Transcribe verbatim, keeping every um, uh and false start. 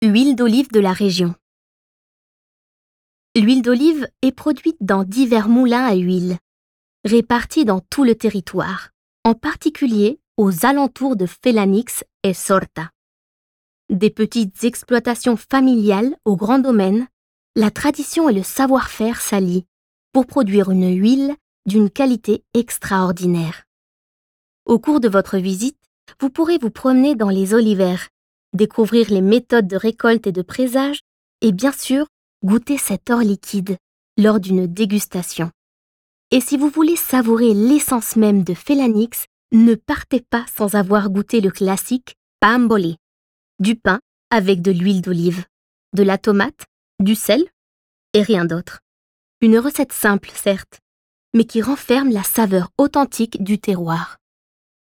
Huile d'olive de la région. L'huile d'olive est produite dans divers moulins à huile, répartis dans tout le territoire, en particulier aux alentours de Félanix et Sorta. Des petites exploitations familiales au grand domaine, la tradition et le savoir-faire s'allient pour produire une huile d'une qualité extraordinaire. Au cours de votre visite, vous pourrez vous promener dans les olivères, découvrir les méthodes de récolte et de présage et bien sûr, goûter cet or liquide lors d'une dégustation. Et si vous voulez savourer l'essence même de Félanix, ne partez pas sans avoir goûté le classique pan bolé, du pain avec de l'huile d'olive, de la tomate, du sel et rien d'autre. Une recette simple certes, mais qui renferme la saveur authentique du terroir.